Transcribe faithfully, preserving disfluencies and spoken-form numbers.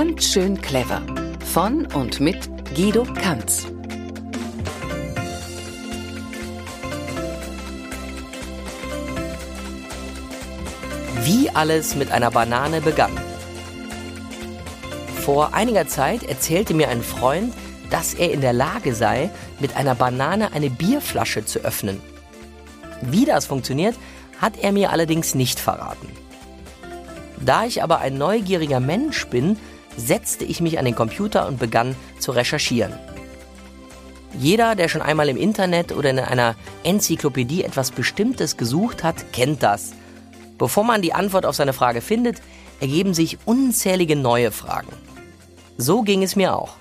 Ganz schön clever. Von und mit Guido Kanz. Wie alles mit einer Banane begann. Vor einiger Zeit erzählte mir ein Freund, dass er in der Lage sei, mit einer Banane eine Bierflasche zu öffnen. Wie das funktioniert, hat er mir allerdings nicht verraten. Da ich aber ein neugieriger Mensch bin, setzte ich mich an den Computer und begann zu recherchieren. Jeder, der schon einmal im Internet oder in einer Enzyklopädie etwas Bestimmtes gesucht hat, kennt das. Bevor man die Antwort auf seine Frage findet, ergeben sich unzählige neue Fragen. So ging es mir auch.